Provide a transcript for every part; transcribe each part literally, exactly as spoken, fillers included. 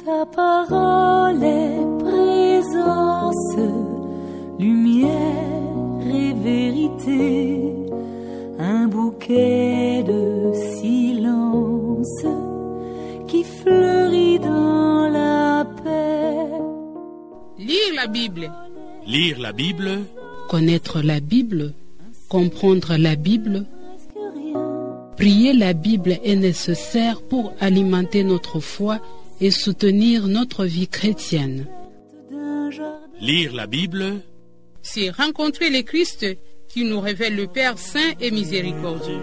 Ta parole est présence, lumière et vérité, un bouquet de silence qui fleurit dans la paix. Lire la Bible. Lire la Bible. Connaître la Bible, comprendre la Bible. Prier la Bible est nécessaire pour alimenter notre foi et soutenir notre vie chrétienne. Lire la Bible, c'est rencontrer le Christ qui nous révèle le Père saint et miséricordieux.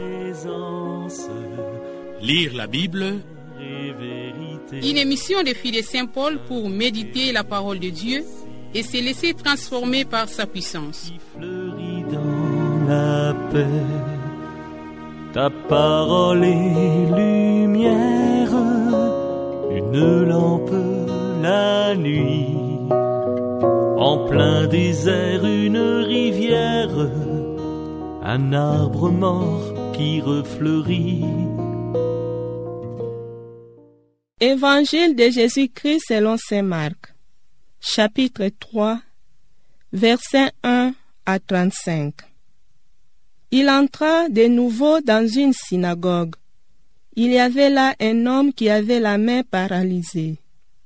Lire la Bible, une émission des filles de Saint Paul pour méditer la parole de Dieu et se laisser transformer par sa puissance. Fleurit dans la paix, ta parole est lumière, une lampe la nuit, en plein désert une rivière, un arbre mort qui refleurit. Évangile de Jésus-Christ selon saint Marc, chapitre trois, versets un à trente-cinq. Il entra de nouveau dans une synagogue. Il y avait là un homme qui avait la main paralysée.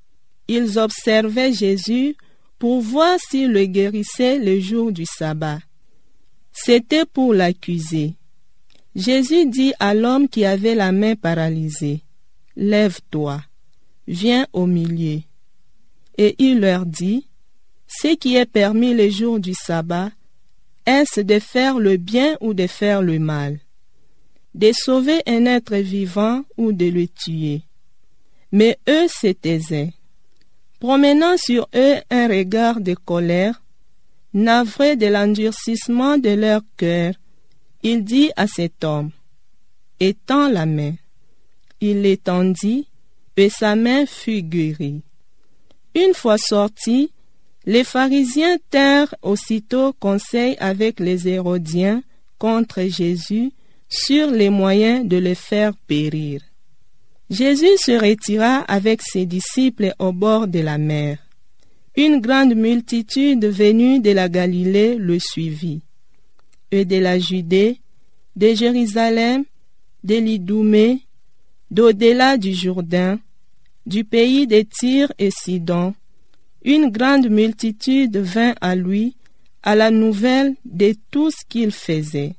Ils observaient Jésus pour voir s'il le guérissait le jour du sabbat. C'était pour l'accuser. Jésus dit à l'homme qui avait la main paralysée, « Lève-toi, viens au milieu. » Et il leur dit, « Ce qui est permis le jour du sabbat, est-ce de faire le bien ou de faire le mal, de sauver un être vivant ou de le tuer ?» Mais eux se taisaient. Promenant sur eux un regard de colère, navré de l'endurcissement de leur cœur, il dit à cet homme, « Étends la main. » Il l'étendit, et sa main fut guérie. Une fois sortis, les pharisiens tinrent aussitôt conseil avec les Hérodiens contre Jésus sur les moyens de le faire périr. Jésus se retira avec ses disciples au bord de la mer. Une grande multitude venue de la Galilée le suivit, et de la Judée, de Jérusalem, de l'Idoumée, d'au-delà du Jourdain, du pays de Tyr et Sidon. Une grande multitude vint à lui à la nouvelle de tout ce qu'il faisait.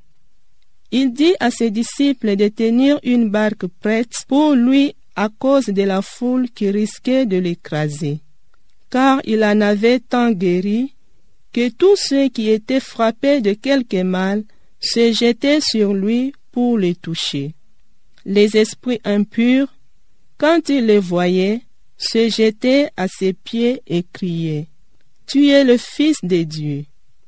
Il dit à ses disciples de tenir une barque prête pour lui à cause de la foule qui risquait de l'écraser, car il en avait tant guéri que tous ceux qui étaient frappés de quelque mal se jetaient sur lui pour le toucher. Les esprits impurs, quand ils le voyaient, se jetaient à ses pieds et criaient, « Tu es le Fils de Dieu. »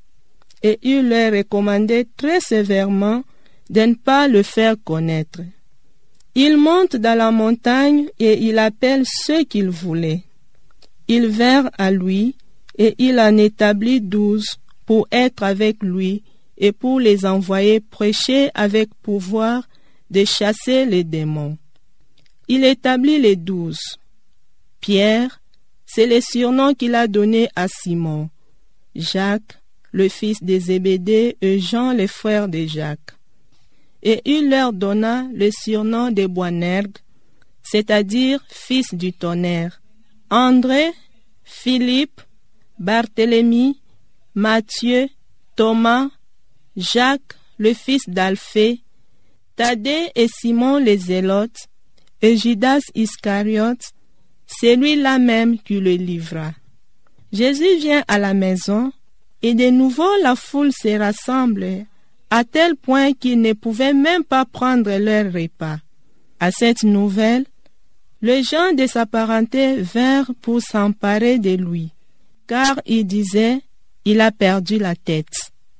Et il leur recommandait très sévèrement de ne pas le faire connaître. Il monte dans la montagne et il appelle ceux qu'il voulait. Ils vinrent à lui et il en établit douze pour être avec lui et pour les envoyer prêcher avec pouvoir de chasser les démons. Il établit les douze. Pierre, c'est le surnom qu'il a donné à Simon, Jacques, le fils de Zébédée, et Jean, le frère de Jacques. Et il leur donna le surnom de Boanerges, c'est-à-dire fils du tonnerre, André, Philippe, Barthélemy, Matthieu, Thomas, Jacques, le fils d'Alphée, Thaddée et Simon les Zélotes, et Judas Iscariote, celui-là même qui le livra. Jésus vient à la maison, et de nouveau la foule se rassemble, à tel point qu'ils ne pouvaient même pas prendre leur repas. À cette nouvelle, les gens de sa parenté vinrent pour s'emparer de lui, car ils disaient, il a perdu la tête.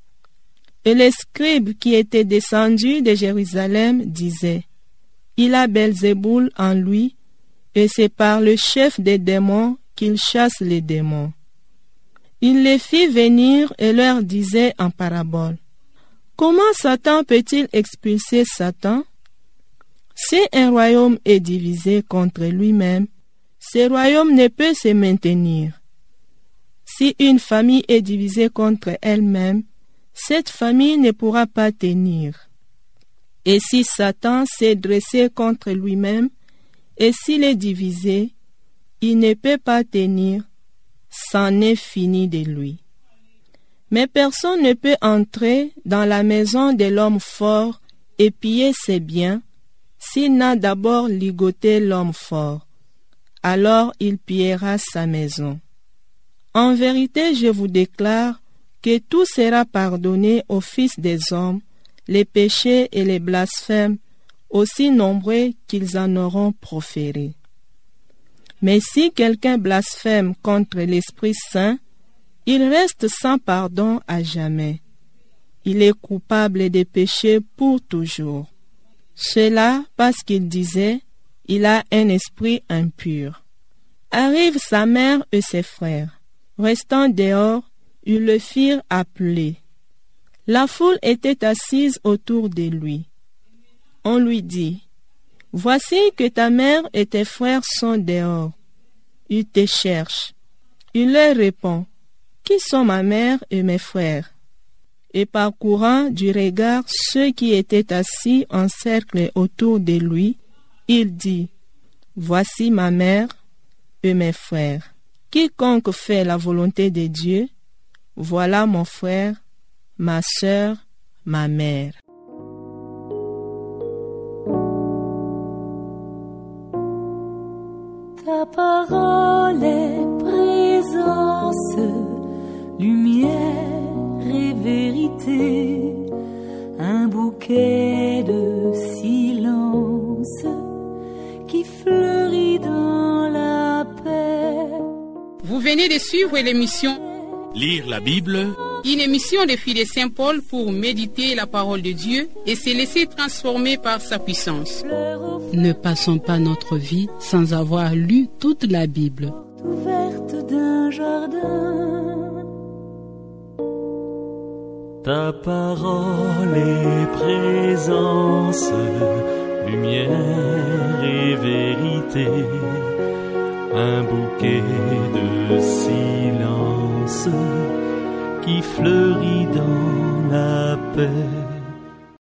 Et les scribes qui étaient descendus de Jérusalem disaient, il a Belzéboul en lui, et c'est par le chef des démons qu'il chasse les démons. Il les fit venir et leur disait en parabole, comment Satan peut-il expulser Satan? Si un royaume est divisé contre lui-même, ce royaume ne peut se maintenir. Si une famille est divisée contre elle-même, cette famille ne pourra pas tenir. Et si Satan s'est dressé contre lui-même, et s'il est divisé, il ne peut pas tenir, c'en est fini de lui. Mais personne ne peut entrer dans la maison de l'homme fort et piller ses biens s'il n'a d'abord ligoté l'homme fort. Alors il pillera sa maison. En vérité, je vous déclare que tout sera pardonné aux fils des hommes, les péchés et les blasphèmes, aussi nombreux qu'ils en auront proférés. Mais si quelqu'un blasphème contre l'Esprit Saint, il reste sans pardon à jamais. Il est coupable de péché pour toujours. Cela parce qu'il disait, il a un esprit impur. Arrivent sa mère et ses frères. Restant dehors, ils le firent appeler. La foule était assise autour de lui. On lui dit, « Voici que ta mère et tes frères sont dehors. Ils te cherchent. » Il leur répond, « Qui sont ma mère et mes frères ?» Et parcourant du regard ceux qui étaient assis en cercle autour de lui, il dit, « Voici ma mère et mes frères. Quiconque fait la volonté de Dieu, voilà mon frère, ma sœur, ma mère. » Ta parole est présence, lumière et vérité, un bouquet de silence qui fleurit dans la paix. Vous venez de suivre l'émission Lire la Bible, une émission des filles de Saint-Paul pour méditer la parole de Dieu et se laisser transformer par sa puissance. Ne passons pas notre vie sans avoir lu toute la Bible. Ouverte d'un jardin. Ta parole est présence, lumière et vérité, un bouquet de silence qui fleurit dans la paix.